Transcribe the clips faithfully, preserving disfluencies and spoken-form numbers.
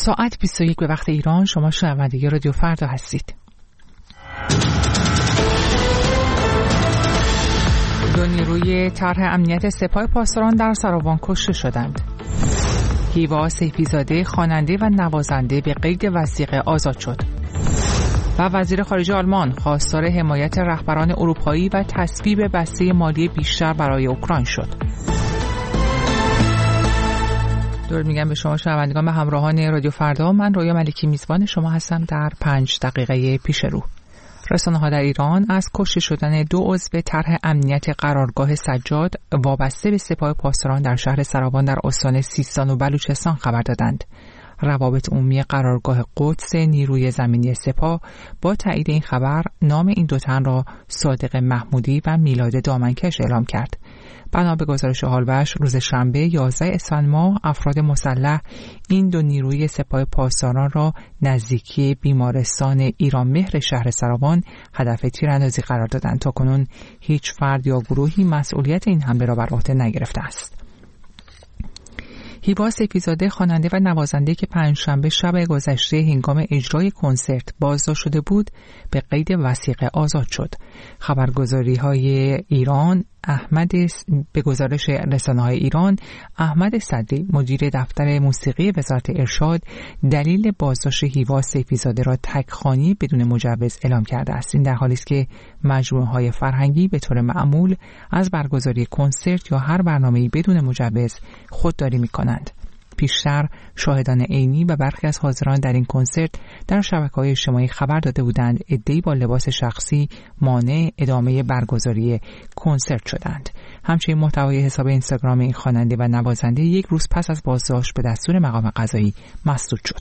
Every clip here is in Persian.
ساعت بیست و یک به وقت ایران. شما شنونده رادیو فردا هستید. دو نیروی طرح امنیت سپاه پاسداران در سراوان کشته شدند. هیوا سیفی‌زاده خواننده و نوازنده به قید وثیقه آزاد شد. و وزیر خارجه آلمان خواستار حمایت رهبران اروپایی و تصویب بسته مالی بیشتر برای اوکراین شد. درود میگم به شما شنوندگان و همراهان رادیو فردا. من رویا ملکی میزبان شما هستم در پنج دقیقه پیش رو. رسانه‌ها در ایران از کشته شدن دو عضو طرح امنیت قرارگاه سجاد وابسته به سپاه پاسداران در شهر سراوان در استان سیستان و بلوچستان خبر دادند. روابط عمومی قرارگاه قدس نیروی زمینی سپاه با تایید این خبر نام این دو تن را صادق محمودی و میلاد دامنکش اعلام کرد. بنا به گزارش حالوش روز شنبه یازده اسفند ماه افراد مسلح این دو نیروی سپاه پاسداران را نزدیکی بیمارستان ایران مهر شهر سراوان هدف تیراندازی قرار دادند. تاکنون هیچ فرد یا گروهی مسئولیت این حمله را بر عهده نگرفته است. هیوا سیفی‌زاده خواننده و نوازنده که پنجشنبه شب گذشته هنگام اجرای کنسرت بازداشت شده بود به قید وثیقه آزاد شد. خبرگزاری‌های ایران احمد به گزارش رسانه‌های ایران احمد صدری مدیر دفتر موسیقی وزارت ارشاد دلیل بازداشت هیوا سیفی‌زاده را تکخوانی بدون مجوز اعلام کرده است. این در حالی است که مجموعه‌های فرهنگی به طور معمول از برگزاری کنسرت یا هر برنامه‌ای بدون مجوز خودداری می‌کنند. پیشتر شاهدان عینی و برخی از حاضران در این کنسرت در شبکه‌های اجتماعی خبر داده بودند عده‌ای با لباس شخصی مانع ادامه برگزاری کنسرت شدند. همچنین محتوای حساب اینستاگرام این خواننده و نوازنده یک روز پس از بازداشت به دستور مقام قضایی مسدود شد.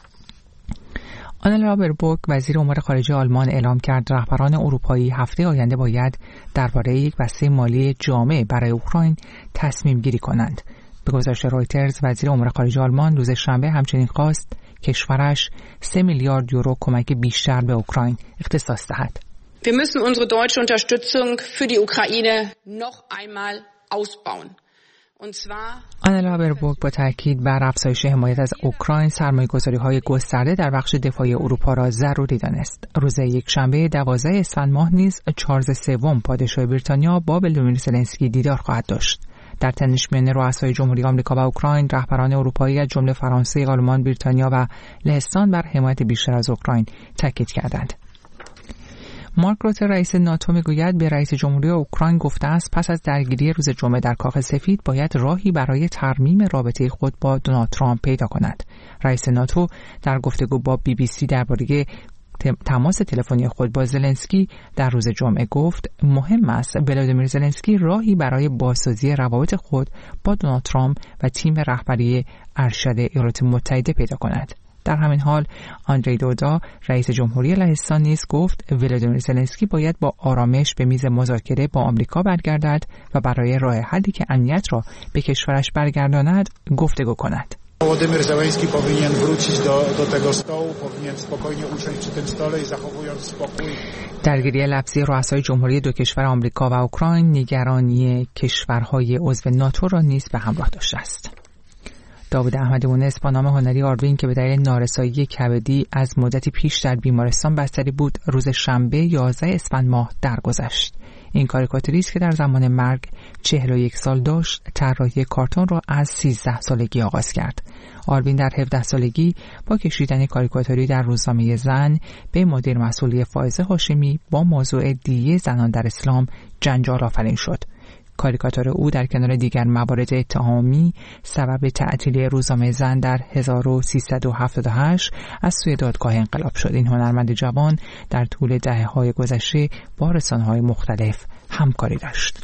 آنالا بربوک وزیر امور خارجه آلمان اعلام کرد رهبران اروپایی هفته آینده باید درباره یک بسته مالی جامع برای اوکراین تصمیم گیری کنند. به گزارش رایترز وزیر امور خارجه آلمان روز شنبه همچنین خواست کشورش سه میلیارد یورو کمک بیشتر به اوکراین اختصاص دهد. Wir müssen unsere deutsche Unterstützung für die Ukraine noch einmal ausbauen. Und zwar آنالا بربوک با تاکید بر افزایش حمایت از اوکراین سرمایه‌گذاری‌های گسترده در بخش دفاعی اروپا را ضروری دانست. روز یکشنبه دوازده اسفند ماه نیز چارلز سوم پادشاه بریتانیا با ولادیمیر زلنسکی دیدار خواهد داشت. در تنش میان رؤسای جمهوری آمریکا و اوکراین رهبران اروپایی از جمله فرانسه، آلمان، بریتانیا و لهستان بر حمایت بیشتر از اوکراین تاکید کردند. مارک روته رئیس ناتو میگوید به رئیس جمهوری اوکراین گفته است پس از درگیری روز جمعه در کاخ سفید باید راهی برای ترمیم رابطه خود با دونالد ترامپ پیدا کند. رئیس ناتو در گفتگو با بی بی سی درباره تماس تلفنی خود با زلنسکی در روز جمعه گفت مهم است ولادیمیر زلنسکی راهی برای بازسازی روابط خود با دونالد ترامپ و تیم رهبری ارشد ایالات متحده پیدا کند. در همین حال آندری دودا رئیس جمهوری لهستان نیز گفت ولادیمیر زلنسکی باید با آرامش به میز مذاکره با آمریکا برگردد و برای rاه حلی که امنیت را به کشورش برگرداند گفتگو کند. Władimir Zełenski powinien wrócić do, do tego stołu, powinien spokojnie usiąść przy tym stole i zachowując spokój. درگیری لفظی رؤسای جمهوری دو کشور آمریکا و اوکراین نگرانی کشورهای عضو ناتو را نیز به همراه داشته است. داوود احمدی مونس با نام هنری آروین که به دلیل نارسایی کبدی از مدتی پیش در بیمارستان بستری بود روز شنبه یازده اسفند ماه درگذشت. این کاریکاتوریست که در زمان مرگ چهل و یک سال داشت طراحی کارتون را از سیزده سالگی آغاز کرد. آروین در هفده سالگی با کشیدن کاریکاتوری در روزنامه زن به مدیر مسئولی فائزه هاشمی با موضوع دیه زنان در اسلام جنجال آفرین شد. کاریکاتور او در کنار دیگر موارد اتهامی سبب تعطیلی روزنامه زن در هزار و سیصد و هفتاد و هشت از سوی دادگاه انقلاب شد. این هنرمند جوان در طول دهه‌های گذشته با رسانه‌های مختلف همکاری داشت.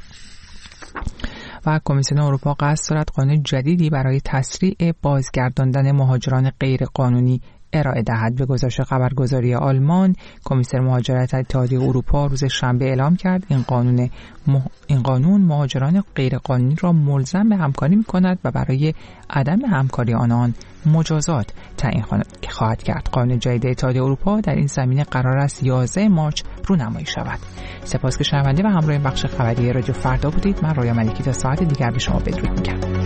و کمیسیون اروپا قصد دارد قانون جدیدی برای تسریع بازگرداندن مهاجران غیرقانونی ارائه دهد. به گزارش خبرگزاری آلمان کمیسر مهاجرت اتحادیه اروپا روز شنبه اعلام کرد این قانون مح... این قانون مهاجران غیرقانونی را ملزم به همکاری می‌کند و برای عدم همکاری آنان مجازات تعیین خواهد کرد. قانون جدید اتحادیه اروپا در این زمینه قرار است یازده مارس رونمایی شود. سپاس که شنونده و همراه بخش خبری رادیو فردا بودید. من رویا ملکی تا ساعت دیگر به شما بدرود می‌گم.